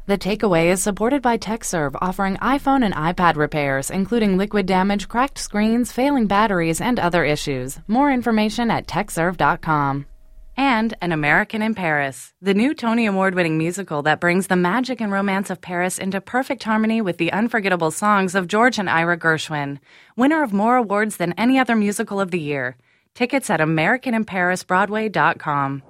The Takeaway is supported by TechServe, offering iPhone and iPad repairs, including liquid damage, cracked screens, failing batteries, and other issues. More information at techserve.com. And An American in Paris, the new Tony Award-winning musical that brings the magic and romance of Paris into perfect harmony with the unforgettable songs of George and Ira Gershwin. Winner of more awards than any other musical of the year. Tickets at AmericanInParisBroadway.com.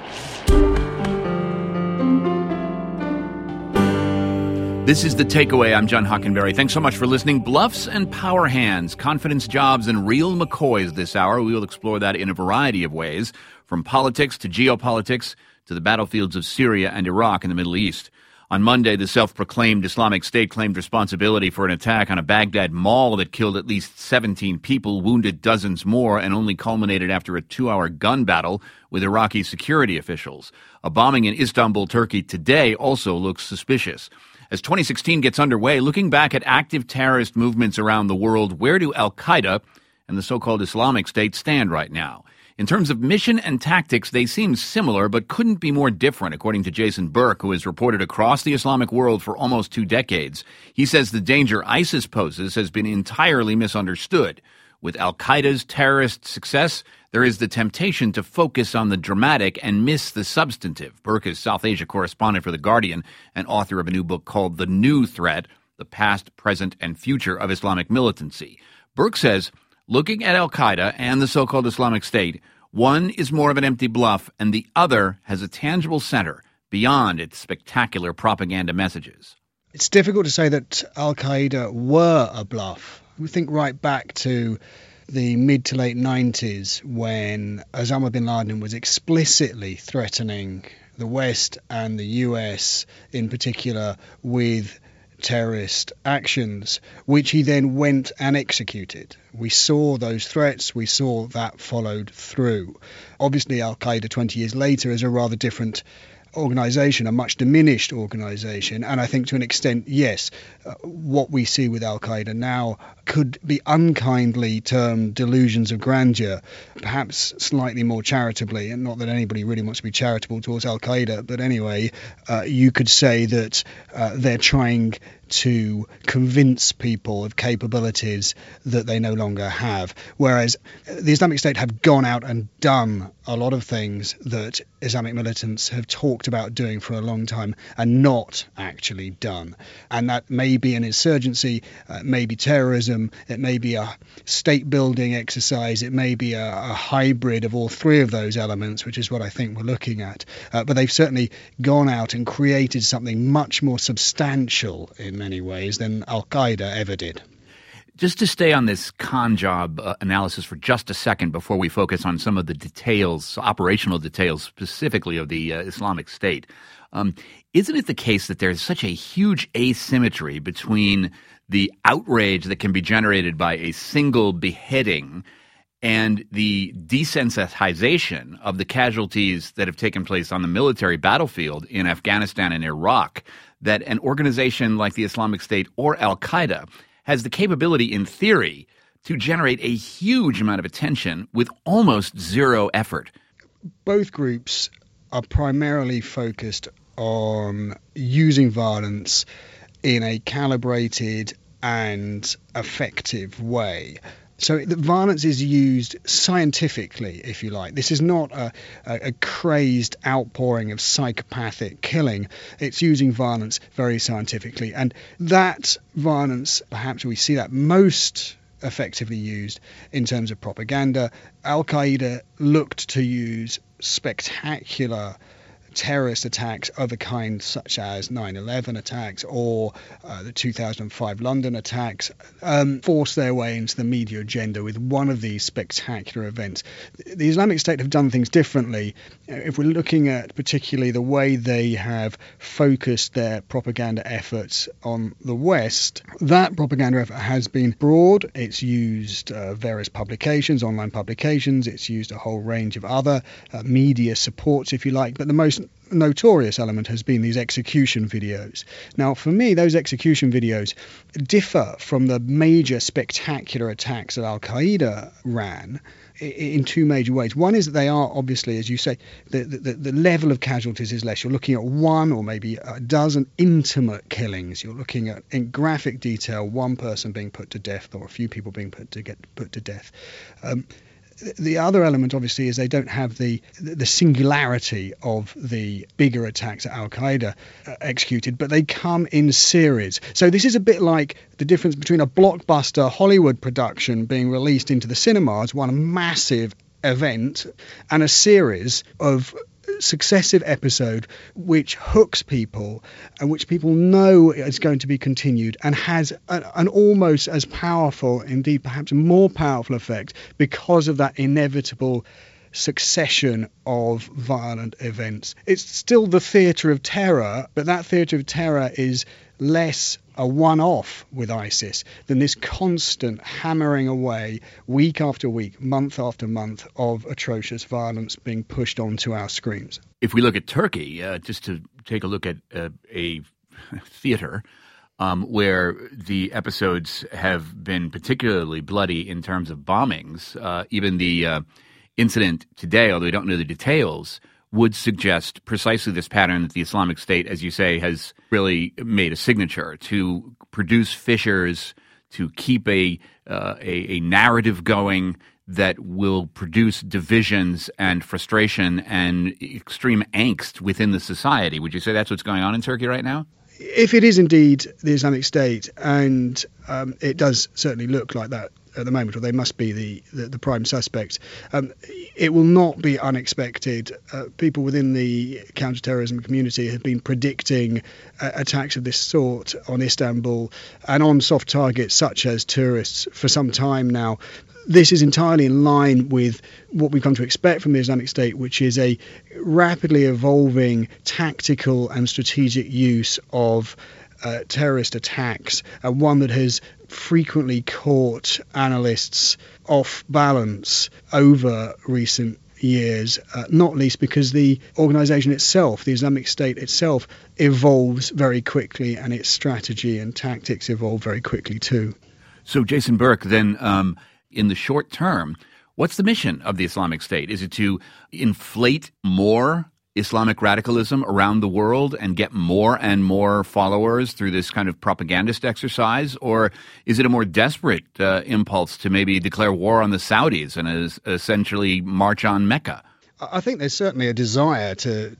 This is The Takeaway. I'm John Hockenberry. Thanks so much for listening. Bluffs and power hands, confidence jobs, and real McCoys this hour. We will explore that in a variety of ways, from politics to geopolitics to the battlefields of Syria and Iraq in the Middle East. On Monday, the self-proclaimed Islamic State claimed responsibility for an attack on a Baghdad mall that killed at least 17 people, wounded dozens more, and only culminated after a 2-hour gun battle with Iraqi security officials. A bombing in Istanbul, Turkey today also looks suspicious. As 2016 gets underway, looking back at active terrorist movements around the world, where do al-Qaeda and the so-called Islamic State stand right now? In terms of mission and tactics, they seem similar but couldn't be more different, according to Jason Burke, who has reported across the Islamic world for almost 2 decades. He says the danger ISIS poses has been entirely misunderstood. With al-Qaeda's terrorist success, there is the temptation to focus on the dramatic and miss the substantive. Burke is South Asia correspondent for The Guardian and author of a new book called The New Threat, The Past, Present, and Future of Islamic Militancy. Burke says, looking at al-Qaeda and the so-called Islamic State, one is more of an empty bluff and the other has a tangible center beyond its spectacular propaganda messages. It's difficult to say that al-Qaeda were a bluff. We think right back to the mid to late 90s when Osama bin Laden was explicitly threatening the West and the US in particular with terrorist actions, which he then went and executed. We saw those threats, we saw that followed through. Obviously, al-Qaeda 20 years later is a rather different organisation, a much diminished organisation, and I think to an extent, yes, what we see with al-Qaeda now could be unkindly termed delusions of grandeur, perhaps slightly more charitably, and not that anybody really wants to be charitable towards al-Qaeda, but anyway, you could say that they're trying to convince people of capabilities that they no longer have. Whereas the Islamic State have gone out and done a lot of things that Islamic militants have talked about doing for a long time and not actually done. And that may be an insurgency, it may be terrorism, it may be a state-building exercise, it may be a hybrid of all three of those elements, which is what I think we're looking at. But they've certainly gone out and created something much more substantial in many ways than al-Qaeda ever did. Just to stay on this con job analysis for just a second before we focus on some of the details, operational details specifically of the Islamic State, isn't it the case that there's such a huge asymmetry between the outrage that can be generated by a single beheading and the desensitization of the casualties that have taken place on the military battlefield in Afghanistan and Iraq, that an organization like the Islamic State or al-Qaeda has the capability, in theory, to generate a huge amount of attention with almost zero effort? Both groups are primarily focused on using violence in a calibrated and effective way. So the violence is used scientifically, if you like. This is not a crazed outpouring of psychopathic killing. It's using violence very scientifically. And that violence, perhaps we see that most effectively used in terms of propaganda. Al-Qaeda looked to use spectacular terrorist attacks of a kind such as 9/11 attacks or the 2005 London attacks, force their way into the media agenda with one of these spectacular events. The Islamic State have done things differently. If we're looking at particularly the way they have focused their propaganda efforts on the West, that propaganda effort has been broad. It's used various publications, online publications. It's used a whole range of other media supports, if you like. But the most notorious element has been these execution videos. Now, for me, those execution videos differ from the major spectacular attacks that Al-Qaeda ran in two major ways. One is that they are, obviously, as you say, the level of casualties is less. You're looking at one or maybe a dozen intimate killings. You're looking at, in graphic detail, one person being put to death or a few people being put to death. The other element, obviously, is they don't have the singularity of the bigger attacks that Al-Qaeda executed, but they come in series. So this is a bit like the difference between a blockbuster Hollywood production being released into the cinemas, one massive event, and a series of successive episode which hooks people and which people know is going to be continued and has an almost as powerful, indeed perhaps more powerful effect because of that inevitable succession of violent events. It's still the theatre of terror, but that theatre of terror is less a one-off with ISIS than this constant hammering away week after week, month after month of atrocious violence being pushed onto our screens. If we look at Turkey, just to take a look at a theater where the episodes have been particularly bloody in terms of bombings, even the incident today, although we don't know the details, would suggest precisely this pattern that the Islamic State, as you say, has really made a signature to produce fissures, to keep a narrative going that will produce divisions and frustration and extreme angst within the society. Would you say that's what's going on in Turkey right now? If it is indeed the Islamic State, and it does certainly look like that at the moment, or they must be the prime suspect, it will not be unexpected. People within the counterterrorism community have been predicting attacks of this sort on Istanbul and on soft targets such as tourists for some time now. This is entirely in line with what we've come to expect from the Islamic State, which is a rapidly evolving tactical and strategic use of terrorist attacks, and one that has frequently caught analysts off balance over recent years, not least because the organisation itself, the Islamic State itself, evolves very quickly, and its strategy and tactics evolve very quickly too. So, Jason Burke, then in the short term, what's the mission of the Islamic State? Is it to inflate more Islamic radicalism around the world and get more and more followers through this kind of propagandist exercise? Or is it a more desperate impulse to maybe declare war on the Saudis and essentially march on Mecca? I think there's certainly a desire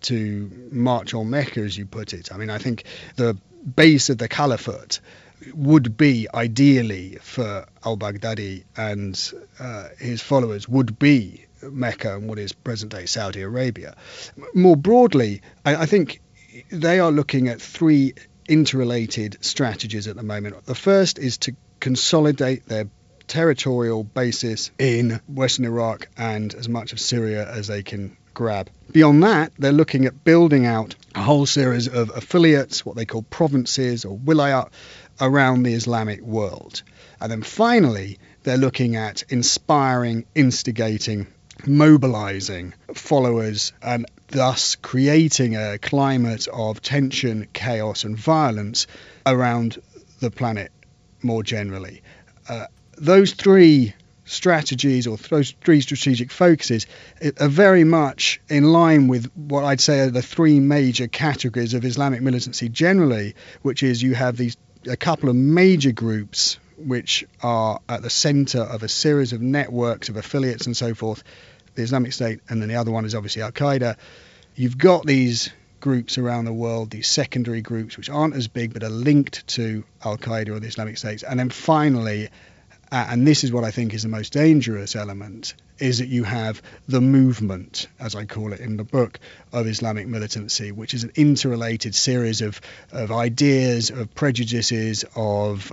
to march on Mecca, as you put it. I mean, I think the base of the caliphate would be, ideally, for al-Baghdadi and his followers, would be Mecca and what is present-day Saudi Arabia. More broadly, I think they are looking at three interrelated strategies at the moment. The first is to consolidate their territorial basis in Western Iraq and as much of Syria as they can grab. Beyond that, they're looking at building out a whole series of affiliates, what they call provinces or wilayat, around the Islamic world. And then finally, they're looking at inspiring, instigating, mobilizing followers and thus creating a climate of tension, chaos and violence around the planet more generally. Those three strategies, or those three strategic focuses, are very much in line with what I'd say are the three major categories of Islamic militancy generally, which is you have a couple of major groups which are at the centre of a series of networks of affiliates and so forth, the Islamic State, and then the other one is obviously Al-Qaeda. You've got these groups around the world, these secondary groups which aren't as big but are linked to Al-Qaeda or the Islamic State. And then finally, and this is what I think is the most dangerous element, is that you have the movement, as I call it in the book, of Islamic militancy, which is an interrelated series of ideas, of prejudices, of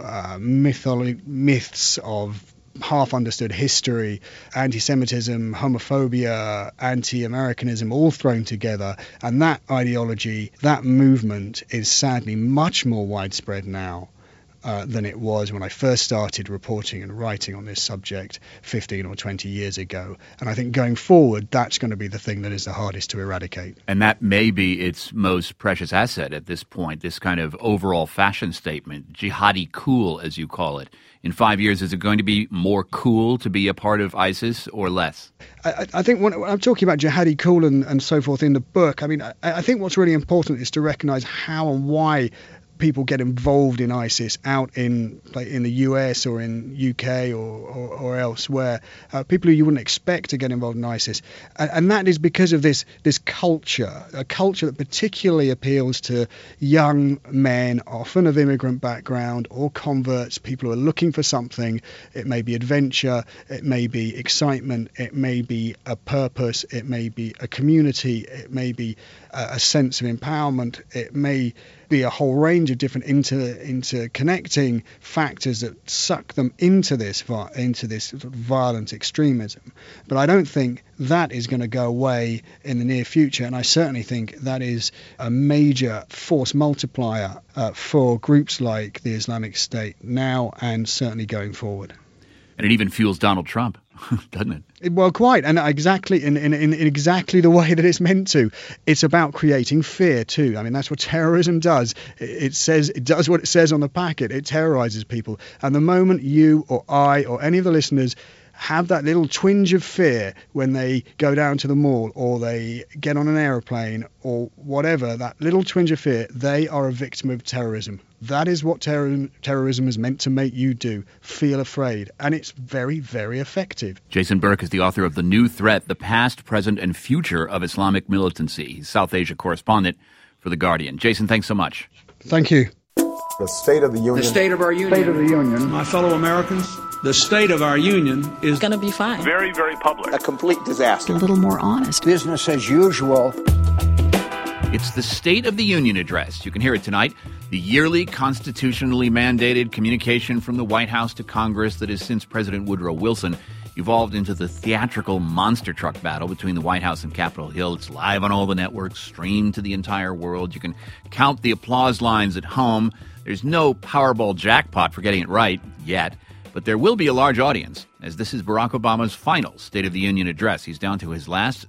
myths, of half-understood history, anti-Semitism, homophobia, anti-Americanism, all thrown together. And that ideology, that movement is sadly much more widespread now than it was when I first started reporting and writing on this subject 15 or 20 years ago. And I think going forward, that's going to be the thing that is the hardest to eradicate. And that may be its most precious asset at this point, this kind of overall fashion statement, jihadi cool, as you call it. In 5 years, is it going to be more cool to be a part of ISIS or less? I think when I'm talking about jihadi cool and so forth in the book, I mean, I think what's really important is to recognize how and why people get involved in ISIS out in the US or in UK or elsewhere, people who you wouldn't expect to get involved in ISIS. And that is because of this culture, a culture that particularly appeals to young men, often of immigrant background or converts, people who are looking for something. It may be adventure, it may be excitement, it may be a purpose, it may be a community, it may be a sense of empowerment, it may be a whole range of different interconnecting factors that suck them into this sort of violent extremism. But I don't think that is going to go away in the near future, and I certainly think that is a major force multiplier for groups like the Islamic State now and certainly going forward. And it even fuels Donald Trump, doesn't it? Well, quite, and exactly in exactly the way that it's meant to. It's about creating fear too. I mean, that's what terrorism does. It does what it says on the packet. It terrorizes people. And the moment you or I or any of the listeners have that little twinge of fear when they go down to the mall or they get on an aeroplane or whatever, that little twinge of fear, they are a victim of terrorism. That is what terrorism is meant to make you do, feel afraid. And it's very, very effective. Jason Burke is the author of The New Threat, The Past, Present, and Future of Islamic Militancy. He's South Asia correspondent for The Guardian. Jason, thanks so much. Thank you. The State of the Union. The State of our Union. State of the Union. My fellow Americans, the state of our union is going to be fine. Very, very public. A complete disaster. A little more honest. Business as usual. It's the State of the Union address. You can hear it tonight. The yearly constitutionally mandated communication from the White House to Congress that has, since President Woodrow Wilson, evolved into the theatrical monster truck battle between the White House and Capitol Hill. It's live on all the networks, streamed to the entire world. You can count the applause lines at home. There's no Powerball jackpot for getting it right yet, but there will be a large audience, as this is Barack Obama's final State of the Union address. He's down to his last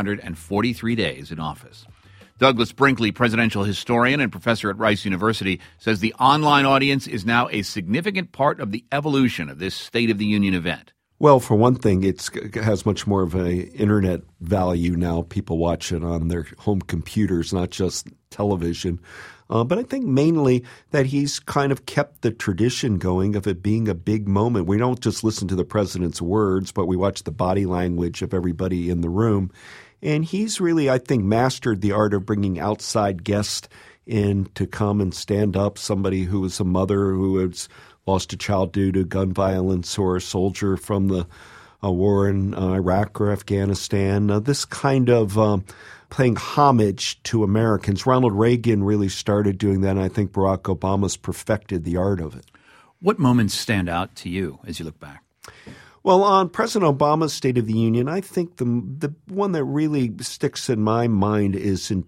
343 days in office. Douglas Brinkley, presidential historian and professor at Rice University, says the online audience is now a significant part of the evolution of this State of the Union event. Well, for one thing, it has much more of an internet value now. People watch it on their home computers, not just television. But I think mainly that he's kind of kept the tradition going of it being a big moment. We don't just listen to the president's words, but we watch the body language of everybody in the room. And he's really, I think, mastered the art of bringing outside guests in to come and stand up, somebody who was a mother who has lost a child due to gun violence or a soldier from the war in Iraq or Afghanistan. This kind of paying homage to Americans. Ronald Reagan really started doing that, and I think Barack Obama's perfected the art of it. What moments stand out to you as you look back? Well, on President Obama's State of the Union, I think the one that really sticks in my mind is in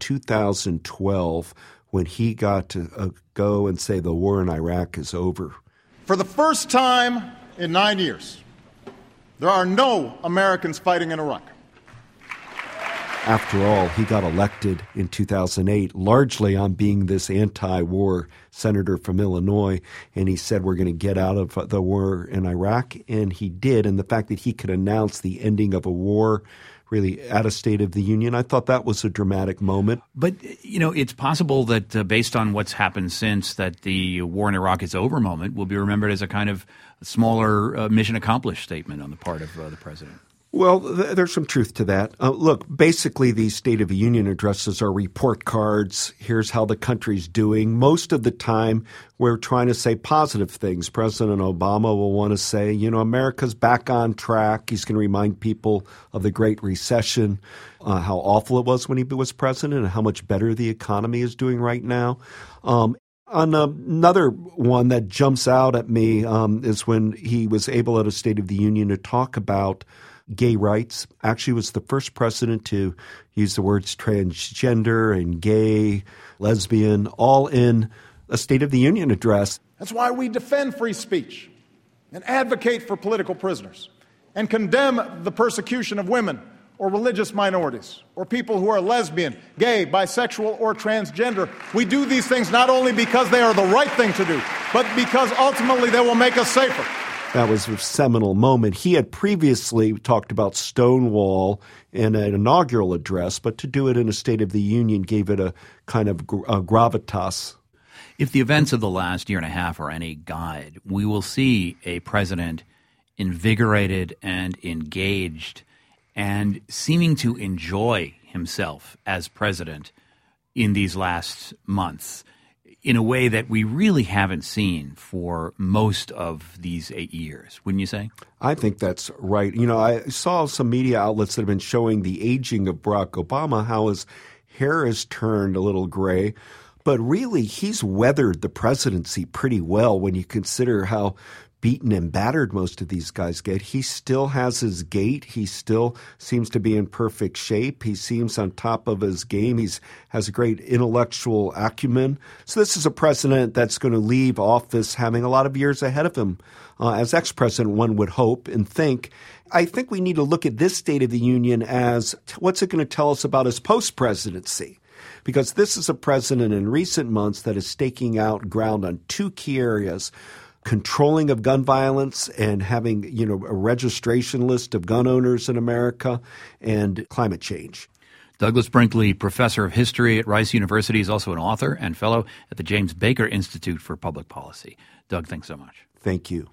2012 when he got to go and say the war in Iraq is over. For the first time in 9 years, there are no Americans fighting in Iraq. After all, he got elected in 2008 largely on being this anti-war senator from Illinois, and he said we're going to get out of the war in Iraq, and he did. And the fact that he could announce the ending of a war really at a State of the Union, I thought that was a dramatic moment. But, you know, it's possible that based on what's happened since, that the war in Iraq is over moment will be remembered as a kind of smaller mission accomplished statement on the part of the president. Well, there's some truth to that. Look, basically these State of the Union addresses are report cards. Here's how the country's doing. Most of the time, we're trying to say positive things. President Obama will want to say, you know, America's back on track. He's going to remind people of the Great Recession, how awful it was when he was president and how much better the economy is doing right now. On another one that jumps out at me is when he was able at a State of the Union to talk about gay rights. Actually was the first president to use the words transgender and gay, lesbian, all in a State of the Union address. That's why we defend free speech and advocate for political prisoners and condemn the persecution of women or religious minorities or people who are lesbian, gay, bisexual, or transgender. We do these things not only because they are the right thing to do, but because ultimately they will make us safer. That was a seminal moment. He had previously talked about Stonewall in an inaugural address, but to do it in a State of the Union gave it a kind of gravitas. If the events of the last year and a half are any guide, we will see a president invigorated and engaged and seeming to enjoy himself as president in these last months in a way that we really haven't seen for most of these 8 years, wouldn't you say? I think that's right. You know, I saw some media outlets that have been showing the aging of Barack Obama, how his hair has turned a little gray. But really, he's weathered the presidency pretty well when you consider how beaten and battered most of these guys get. He still has his gait. He still seems to be in perfect shape. He seems on top of his game. He has a great intellectual acumen. So this is a president that's going to leave office having a lot of years ahead of him. As ex-president, one would hope and think. I think we need to look at this State of the Union as what's it going to tell us about his post-presidency? Because this is a president in recent months that is staking out ground on two key areas: controlling of gun violence and having, a registration list of gun owners in America, and climate change. Douglas Brinkley, professor of history at Rice University, is also an author and fellow at the James Baker Institute for Public Policy. Doug, thanks so much. Thank you.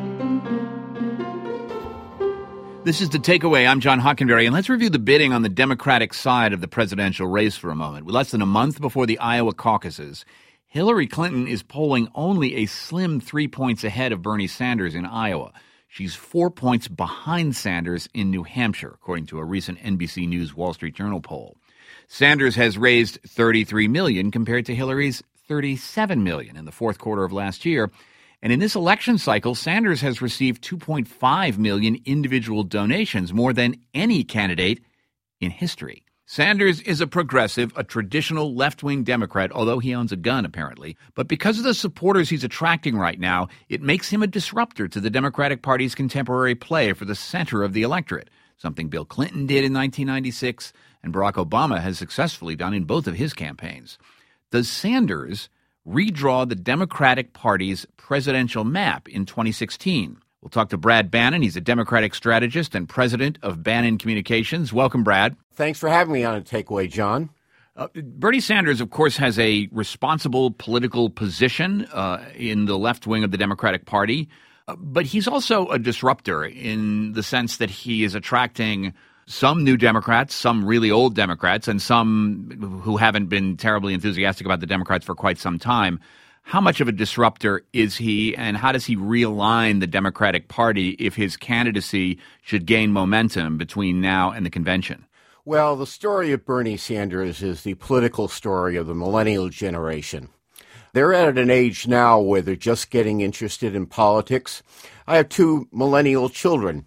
This is The Takeaway. I'm John Hockenberry, and let's review the bidding on the Democratic side of the presidential race for a moment. With less than a month before the Iowa caucuses, Hillary Clinton is polling only a slim 3 points ahead of Bernie Sanders in Iowa. She's 4 points behind Sanders in New Hampshire, according to a recent NBC News Wall Street Journal poll. Sanders has raised $33 million compared to Hillary's $37 million in the fourth quarter of last year. And in this election cycle, Sanders has received 2.5 million individual donations, more than any candidate in history. Sanders is a progressive, a traditional left-wing Democrat, although he owns a gun, apparently. But because of the supporters he's attracting right now, it makes him a disruptor to the Democratic Party's contemporary play for the center of the electorate, something Bill Clinton did in 1996 and Barack Obama has successfully done in both of his campaigns. Does Sanders redraw the Democratic Party's presidential map in 2016? We'll talk to Brad Bannon. He's a Democratic strategist and president of Bannon Communications. Welcome, Brad. Thanks for having me on A Takeaway, John. Bernie Sanders, of course, has a responsible political position in the left wing of the Democratic Party, but he's also a disruptor in the sense that he is attracting some new Democrats, some really old Democrats, and some who haven't been terribly enthusiastic about the Democrats for quite some time. How much of a disruptor is he, and how does he realign the Democratic Party if his candidacy should gain momentum between now and the convention? Well, the story of Bernie Sanders is the political story of the millennial generation. They're at an age now where they're just getting interested in politics. I have two millennial children,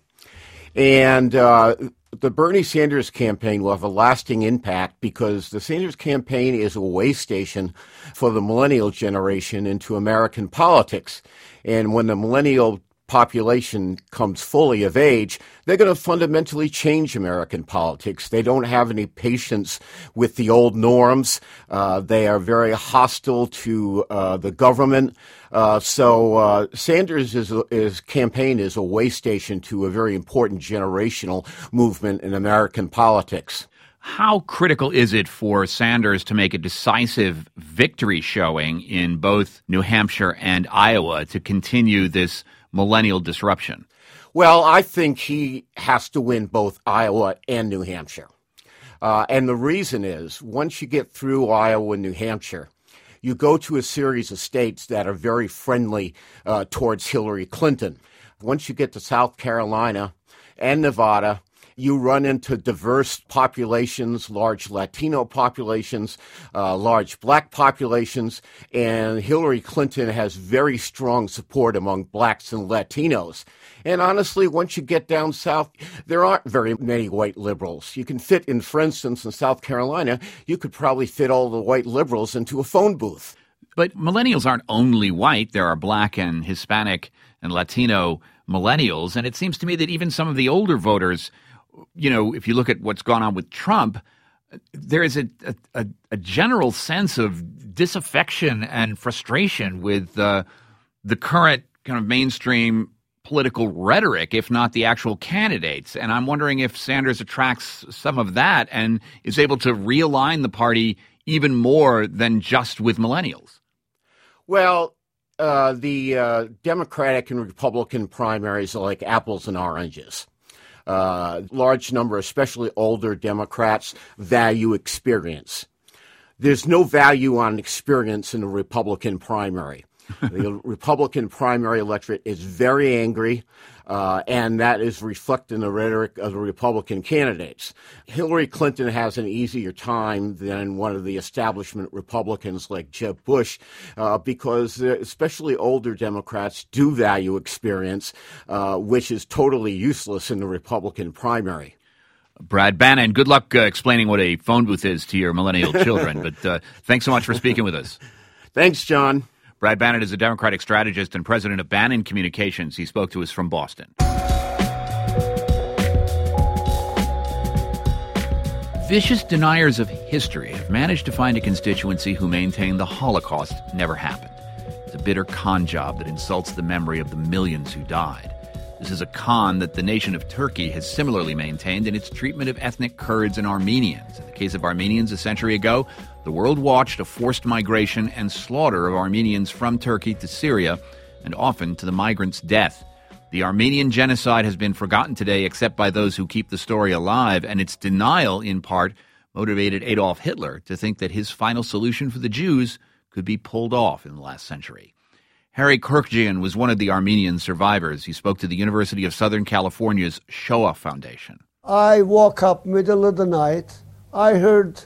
and the Bernie Sanders campaign will have a lasting impact because the Sanders campaign is a way station for the millennial generation into American politics. And when the millennial population comes fully of age, they're going to fundamentally change American politics. They don't have any patience with the old norms. They are very hostile to the government. So Sanders' campaign is a way station to a very important generational movement in American politics. How critical is it for Sanders to make a decisive victory showing in both New Hampshire and Iowa to continue this millennial disruption? Well, I think he has to win both Iowa and New Hampshire. And the reason is, once you get through Iowa and New Hampshire, you go to a series of states that are very friendly towards Hillary Clinton. Once you get to South Carolina and Nevada, you run into diverse populations, large Latino populations, large black populations, and Hillary Clinton has very strong support among blacks and Latinos. And honestly, once you get down south, there aren't very many white liberals. You can fit in, for instance, in South Carolina, you could probably fit all the white liberals into a phone booth. But millennials aren't only white. There are black and Hispanic and Latino millennials. And it seems to me that even some of the older voters, if you look at what's gone on with Trump, there is a general sense of disaffection and frustration with the current kind of mainstream political rhetoric, if not the actual candidates. And I'm wondering if Sanders attracts some of that and is able to realign the party even more than just with millennials. Well, the Democratic and Republican primaries are like apples and oranges. Large number, especially older Democrats, value experience. There's no value on experience in the Republican primary. The Republican primary electorate is very angry, and that is reflected in the rhetoric of the Republican candidates. Hillary Clinton has an easier time than one of the establishment Republicans like Jeb Bush, because especially older Democrats do value experience, which is totally useless in the Republican primary. Brad Bannon, good luck explaining what a phone booth is to your millennial children, but thanks so much for speaking with us. Thanks, John. Brad Bannon is a Democratic strategist and president of Bannon Communications. He spoke to us from Boston. Vicious deniers of history have managed to find a constituency who maintain the Holocaust never happened. It's a bitter con job that insults the memory of the millions who died. This is a con that the nation of Turkey has similarly maintained in its treatment of ethnic Kurds and Armenians. In the case of Armenians a century ago, the world watched a forced migration and slaughter of Armenians from Turkey to Syria, and often to the migrants' death. The Armenian genocide has been forgotten today except by those who keep the story alive, and its denial, in part, motivated Adolf Hitler to think that his final solution for the Jews could be pulled off in the last century. Harry Kurkjian was one of the Armenian survivors. He spoke to the University of Southern California's Shoah Foundation. I woke up middle of the night. I heard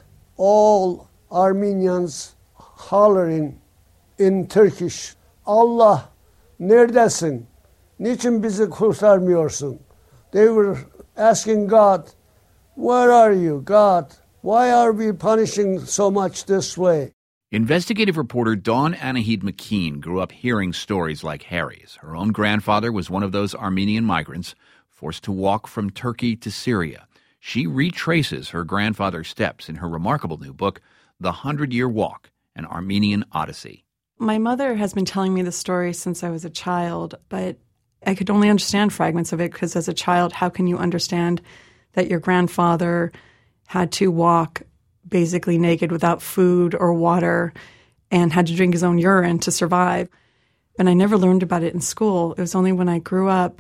all Armenians hollering in Turkish. Allah, neredesin? Niçin bizi kurtarmıyorsun? They were asking God, where are you, God? Why are we punishing so much this way? Investigative reporter Dawn Anahid McKean grew up hearing stories like Harry's. Her own grandfather was one of those Armenian migrants forced to walk from Turkey to Syria. She retraces her grandfather's steps in her remarkable new book, The 100-Year Walk, An Armenian Odyssey. My mother has been telling me the story since I was a child, but I could only understand fragments of it because as a child, how can you understand that your grandfather had to walk basically naked without food or water and had to drink his own urine to survive? And I never learned about it in school. It was only when I grew up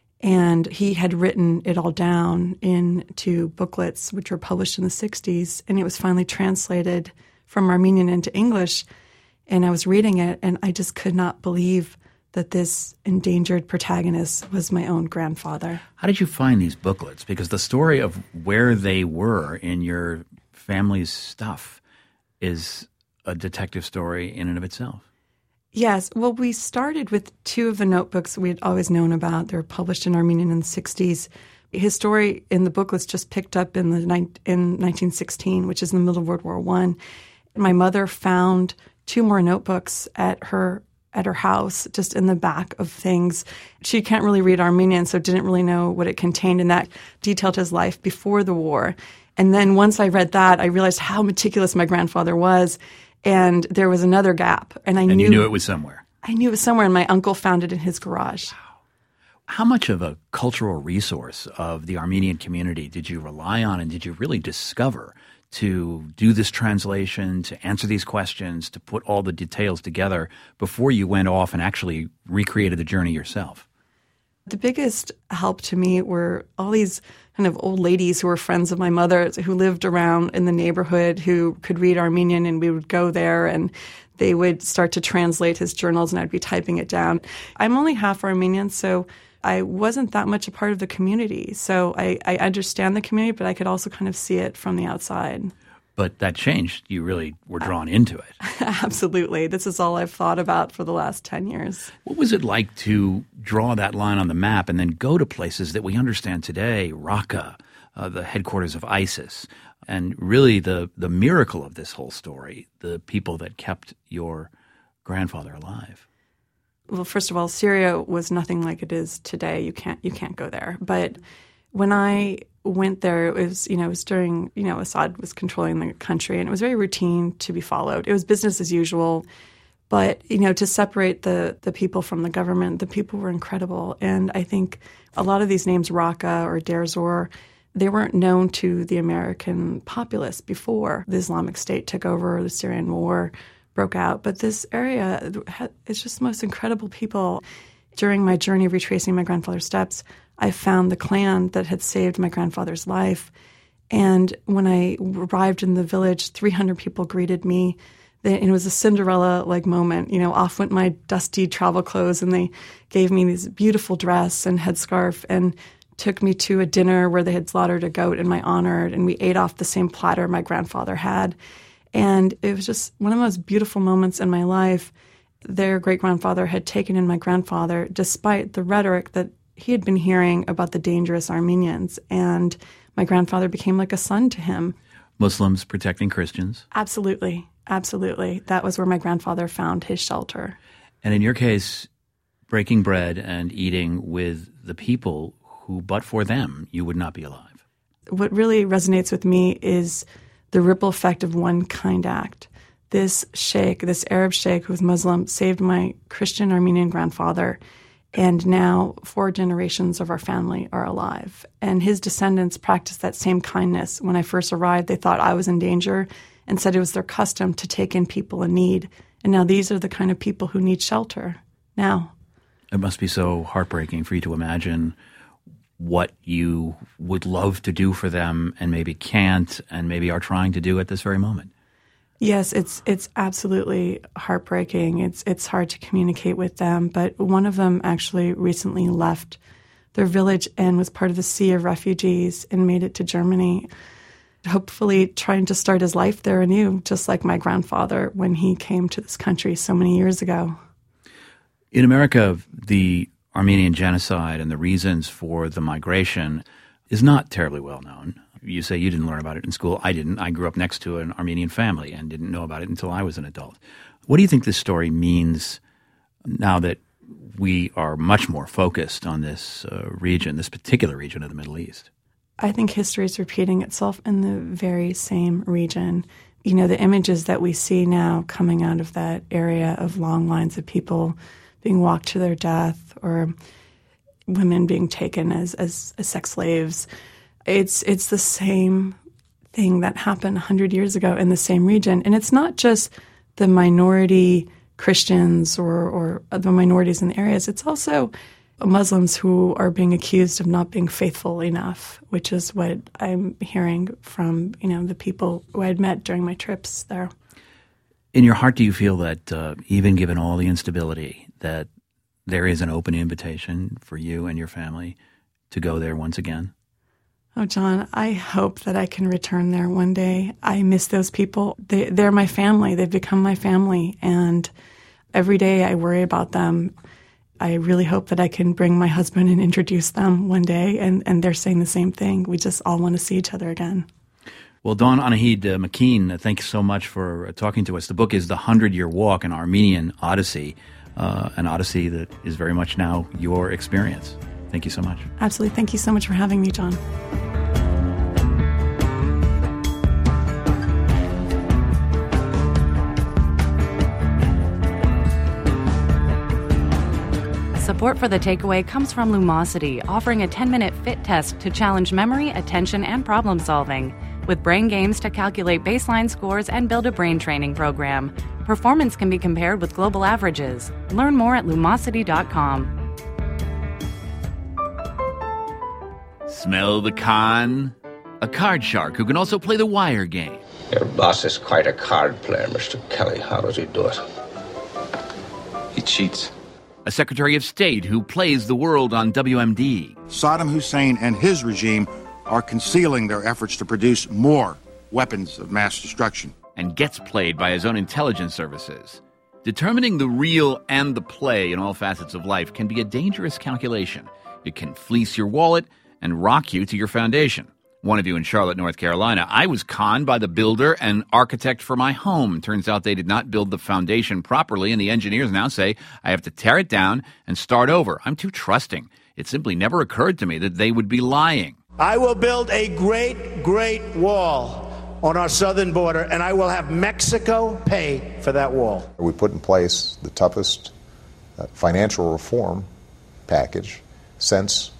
and he had written it all down into booklets, which were published in the 60s, and it was finally translated from Armenian into English. And I was reading it, and I just could not believe that this endangered protagonist was my own grandfather. How did you find these booklets? Because the story of where they were in your family's stuff is a detective story in and of itself. Yes. Well, we started with two of the notebooks we had always known about. They were published in Armenian in the 60s. His story in the booklets just picked up in 1916, which is in the middle of World War I. My mother found two more notebooks at her house, just in the back of things. She can't really read Armenian, so didn't really know what it contained, and that detailed his life before the war. And then once I read that, I realized how meticulous my grandfather was, and there was another gap. And you knew it was somewhere. I knew it was somewhere, and my uncle found it in his garage. Wow. How much of a cultural resource of the Armenian community did you rely on, and did you really discover to do this translation, to answer these questions, to put all the details together before you went off and actually recreated the journey yourself? The biggest help to me were all these kind of old ladies who were friends of my mother's who lived around in the neighborhood who could read Armenian, and we would go there and they would start to translate his journals and I'd be typing it down. I'm only half Armenian, so I wasn't that much a part of the community. So I understand the community, but I could also kind of see it from the outside. But that changed. You really were drawn into it. Absolutely. This is all I've thought about for the last 10 years. What was it like to draw that line on the map and then go to places that we understand today, Raqqa, the headquarters of ISIS, and really the miracle of this whole story, the people that kept your grandfather alive? Well, first of all, Syria was nothing like it is today. You can't go there. But when I went there, it was during, Assad was controlling the country, and it was very routine to be followed. It was business as usual. But, to separate the people from the government, the people were incredible. And I think a lot of these names, Raqqa or Deir Zor, they weren't known to the American populace before the Islamic State took over, the Syrian war broke out. But this area, it's just the most incredible people. During my journey of retracing my grandfather's steps, I found the clan that had saved my grandfather's life. And when I arrived in the village, 300 people greeted me. It was a Cinderella-like moment. Off went my dusty travel clothes, and they gave me this beautiful dress and headscarf and took me to a dinner where they had slaughtered a goat in my honor, and we ate off the same platter my grandfather had. And it was just one of the most beautiful moments in my life. Their great-grandfather had taken in my grandfather despite the rhetoric that he had been hearing about the dangerous Armenians, and my grandfather became like a son to him. Muslims protecting Christians? Absolutely. Absolutely. That was where my grandfather found his shelter. And in your case, breaking bread and eating with the people who, but for them, you would not be alive. What really resonates with me is the ripple effect of one kind act. This sheikh, this Arab sheikh who was Muslim, saved my Christian Armenian grandfather, and now 4 generations of our family are alive. And his descendants practiced that same kindness. When I first arrived, they thought I was in danger and said it was their custom to take in people in need. And now these are the kind of people who need shelter now. It must be so heartbreaking for you to imagine what you would love to do for them and maybe can't and maybe are trying to do at this very moment. Yes, it's absolutely heartbreaking. It's hard to communicate with them. But one of them actually recently left their village and was part of the sea of refugees and made it to Germany, hopefully trying to start his life there anew, just like my grandfather when he came to this country so many years ago. In America, the Armenian genocide and the reasons for the migration is not terribly well known. You say you didn't learn about it in school. I didn't. I grew up next to an Armenian family and didn't know about it until I was an adult. What do you think this story means now that we are much more focused on this region, this particular region of the Middle East? I think history is repeating itself in the very same region. The images that we see now coming out of that area of long lines of people being walked to their death or women being taken as sex slaves, it's the same thing that happened 100 years ago in the same region. And it's not just the minority Christians or the minorities in the areas. It's also Muslims who are being accused of not being faithful enough, which is what I'm hearing from, the people who I had met during my trips there. In your heart, do you feel that even given all the instability, that there is an open invitation for you and your family to go there once again? Oh, John, I hope that I can return there one day. I miss those people. They're my family. They've become my family. And every day I worry about them. I really hope that I can bring my husband and introduce them one day. And they're saying the same thing. We just all want to see each other again. Well, Dawn Anahid McKean, thank you so much for talking to us. The book is The 100-Year Walk, an Armenian Odyssey, an odyssey that is very much now your experience. Thank you so much. Absolutely. Thank you so much for having me, John. Support for The Takeaway comes from Lumosity, offering a 10-minute fit test to challenge memory, attention, and problem solving, with brain games to calculate baseline scores and build a brain training program. Performance can be compared with global averages. Learn more at Lumosity.com. Smell the con? A card shark who can also play the wire game. Your boss is quite a card player, Mr. Kelly. How does he do it? He cheats. A Secretary of State who plays the world on WMD. Saddam Hussein and his regime are concealing their efforts to produce more weapons of mass destruction. And gets played by his own intelligence services. Determining the real and the play in all facets of life can be a dangerous calculation. It can fleece your wallet and rock you to your foundation. One of you in Charlotte, North Carolina. I was conned by the builder and architect for my home. Turns out they did not build the foundation properly, and the engineers now say I have to tear it down and start over. I'm too trusting. It simply never occurred to me that they would be lying. I will build a great, great wall on our southern border, and I will have Mexico pay for that wall. We put in place the toughest financial reform package since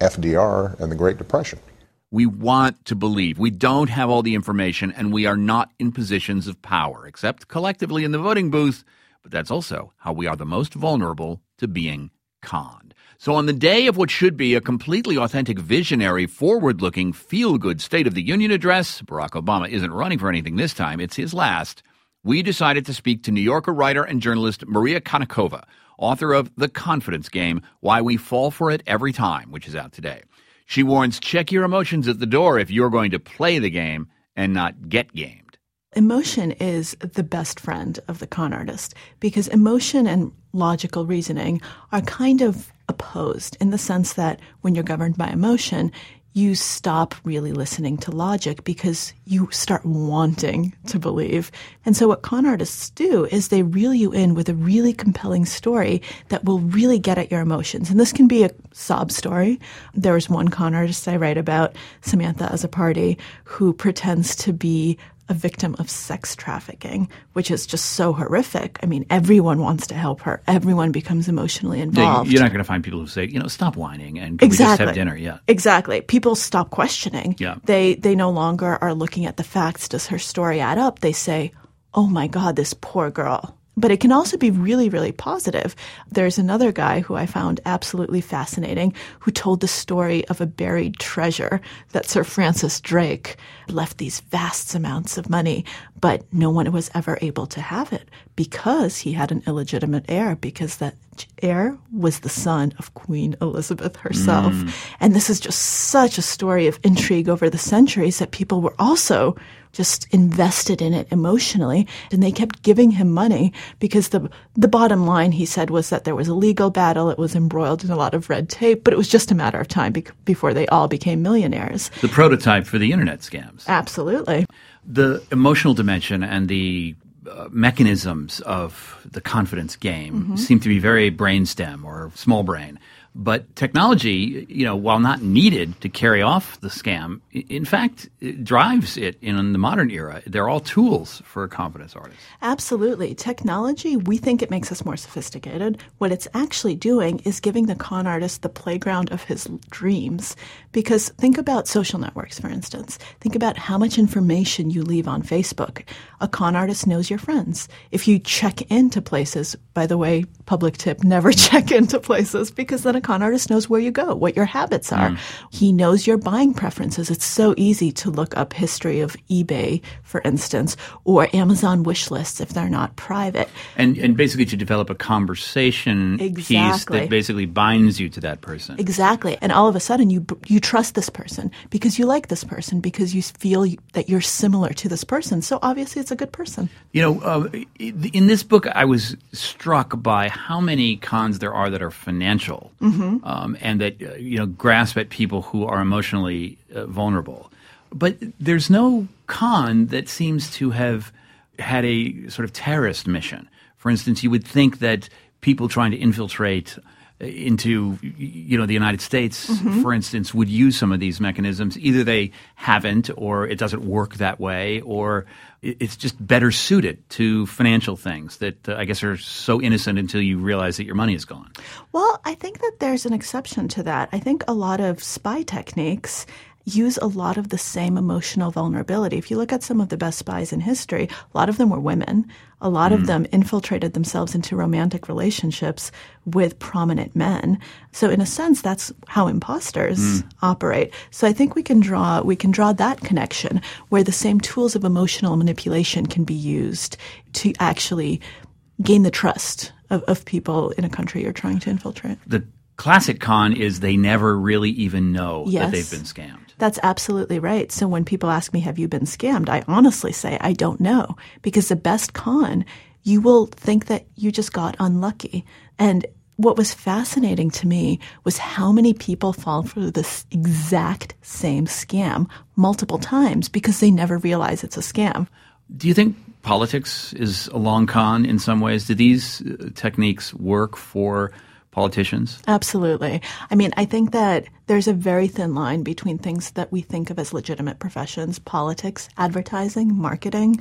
FDR and the Great Depression. We want to believe. We don't have all the information, and we are not in positions of power, except collectively in the voting booth. But that's also how we are the most vulnerable to being conned. So on the day of what should be a completely authentic, visionary, forward-looking, feel-good State of the Union address, Barack Obama isn't running for anything this time. It's his last. We decided to speak to New Yorker writer and journalist Maria Konnikova, author of The Confidence Game, Why We Fall for It Every Time, which is out today. She warns, check your emotions at the door if you're going to play the game and not get gamed. Emotion is the best friend of the con artist because emotion and logical reasoning are kind of opposed in the sense that when you're governed by emotion, you stop really listening to logic because you start wanting to believe. And so what con artists do is they reel you in with a really compelling story that will really get at your emotions. And this can be a sob story. There was one con artist I write about, Samantha Azzopardi, who pretends to be a victim of sex trafficking, which is just so horrific. I mean, everyone wants to help her. Everyone becomes emotionally involved. You're not going to find people who say, stop whining and can we just have dinner? Yeah. Exactly. People stop questioning. Yeah. They no longer are looking at the facts. Does her story add up? They say, oh my God, this poor girl. But it can also be really, really positive. There's another guy who I found absolutely fascinating who told the story of a buried treasure that Sir Francis Drake left these vast amounts of money, but no one was ever able to have it because he had an illegitimate heir, because that heir was the son of Queen Elizabeth herself. And this is just such a story of intrigue over the centuries that people were also just invested in it emotionally, and they kept giving him money because the bottom line, he said, was that there was a legal battle. It was embroiled in a lot of red tape, but it was just a matter of time before they all became millionaires. The prototype for the internet scams. Absolutely. The emotional dimension and the mechanisms of the confidence game seem to be very brainstem or small brain. But technology, while not needed to carry off the scam, in fact, it drives it in the modern era. They're all tools for confidence artists. Absolutely. Technology, we think it makes us more sophisticated. What it's actually doing is giving the con artist the playground of his dreams. Because think about social networks, for instance. Think about how much information you leave on Facebook. A con artist knows your friends. If you check into places, by the way, public tip, never check into places, because then a con artist knows where you go, what your habits are. He knows your buying preferences. It's so easy to look up history of eBay, for instance, or Amazon wish lists if they're not private. And basically to develop a conversation piece that basically binds you to that person. Exactly. And all of a sudden you trust this person because you like this person, because you feel that you're similar to this person. So obviously it's a good person. In this book, I was struck by how many cons there are that are financial. And that grasp at people who are emotionally vulnerable. But there's no con that seems to have had a sort of terrorist mission. For instance, you would think that people trying to infiltrate into the United States, for instance, would use some of these mechanisms. Either they haven't, or it doesn't work that way, or it's just better suited to financial things that I guess are so innocent until you realize that your money is gone. Well, I think that there's an exception to that. I think a lot of spy techniques use a lot of the same emotional vulnerability. If you look at some of the best spies in history, a lot of them were women. A lot of them infiltrated themselves into romantic relationships with prominent men. So in a sense, that's how imposters operate. So I think we can draw that connection where the same tools of emotional manipulation can be used to actually gain the trust of people in a country you're trying to infiltrate. The classic con is they never really even know that they've been scammed. That's absolutely right. So when people ask me, have you been scammed? I honestly say, I don't know. Because the best con, you will think that you just got unlucky. And what was fascinating to me was how many people fall for this exact same scam multiple times because they never realize it's a scam. Do you think politics is a long con in some ways? Do these techniques work for politicians? Absolutely. I mean, I think that there's a very thin line between things that we think of as legitimate professions, politics, advertising, marketing,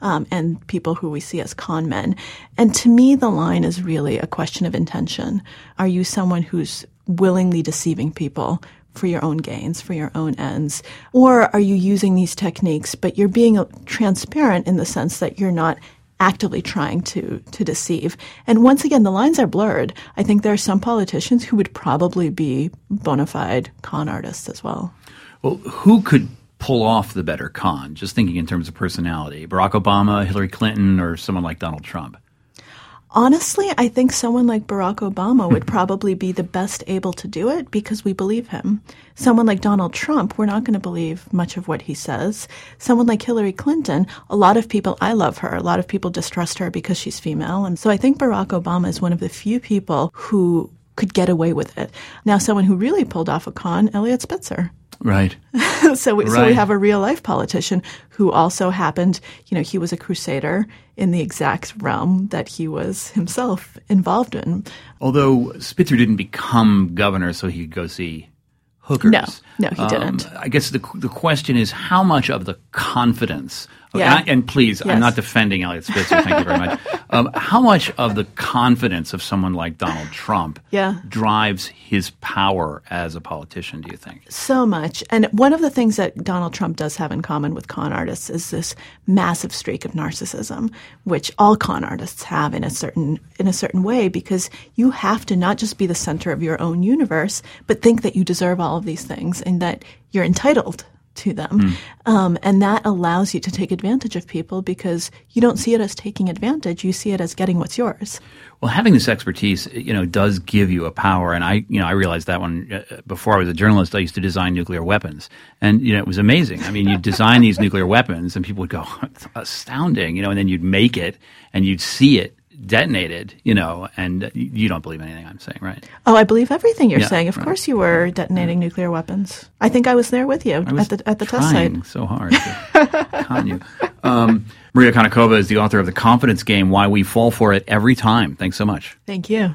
and people who we see as con men. And to me, the line is really a question of intention. Are you someone who's willingly deceiving people for your own gains, for your own ends? Or are you using these techniques, but you're being transparent in the sense that you're not actively trying to deceive? And once again, the lines are blurred. I think there are some politicians who would probably be bona fide con artists as well. Well, who could pull off the better con? Just thinking in terms of personality, Barack Obama, Hillary Clinton, or someone like Donald Trump? Honestly, I think someone like Barack Obama would probably be the best able to do it because we believe him. Someone like Donald Trump, we're not going to believe much of what he says. Someone like Hillary Clinton, a lot of people, I love her, a lot of people distrust her because she's female. And so I think Barack Obama is one of the few people who could get away with it. Now, someone who really pulled off a con, Eliot Spitzer. Right. So we have a real life politician who also happened, he was a crusader in the exact realm that he was himself involved in. Although Spitzer didn't become governor so he could go see hookers. No, he didn't. I guess the question is how much of the confidence and please, yes. I'm not defending Eliot Spitzer, thank you very much. How much of the confidence of someone like Donald Trump drives his power as a politician, do you think? So much. And one of the things that Donald Trump does have in common with con artists is this massive streak of narcissism, which all con artists have in a certain way, because you have to not just be the center of your own universe, but think that you deserve all of these things and that you're entitled to them. And that allows you to take advantage of people because you don't see it as taking advantage. You see it as getting what's yours. Well, having this expertise, does give you a power. And I realized that when before I was a journalist, I used to design nuclear weapons. And, it was amazing. I mean, you'd design these nuclear weapons and people would go, it's astounding, and then you'd make it and you'd see it detonated, and you don't believe anything I'm saying, right? Oh, I believe everything you're saying. Of course you were detonating nuclear weapons. I think I was there with you at the test site. Trying so hard to con you. Maria Konnikova is the author of The Confidence Game, Why We Fall For It Every Time. Thanks so much. Thank you.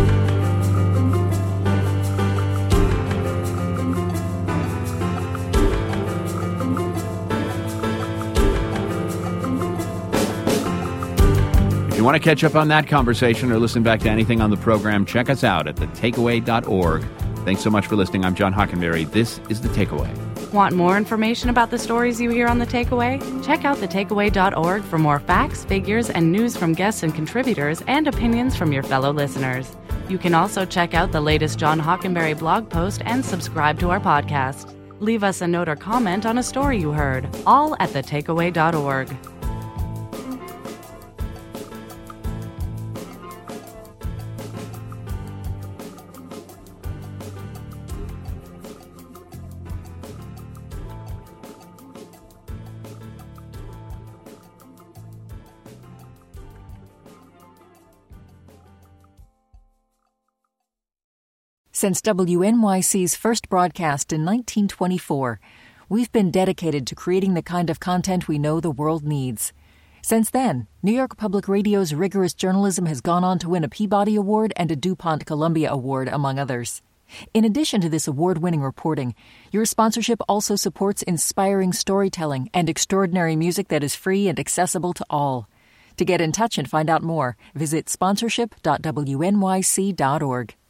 If you want to catch up on that conversation or listen back to anything on the program, check us out at thetakeaway.org. Thanks so much for listening. I'm John Hockenberry. This is The Takeaway. Want more information about the stories you hear on The Takeaway? Check out thetakeaway.org for more facts, figures, and news from guests and contributors and opinions from your fellow listeners. You can also check out the latest John Hockenberry blog post and subscribe to our podcast. Leave us a note or comment on a story you heard, all at thetakeaway.org. Since WNYC's first broadcast in 1924, we've been dedicated to creating the kind of content we know the world needs. Since then, New York Public Radio's rigorous journalism has gone on to win a Peabody Award and a DuPont Columbia Award, among others. In addition to this award-winning reporting, your sponsorship also supports inspiring storytelling and extraordinary music that is free and accessible to all. To get in touch and find out more, visit sponsorship.wnyc.org.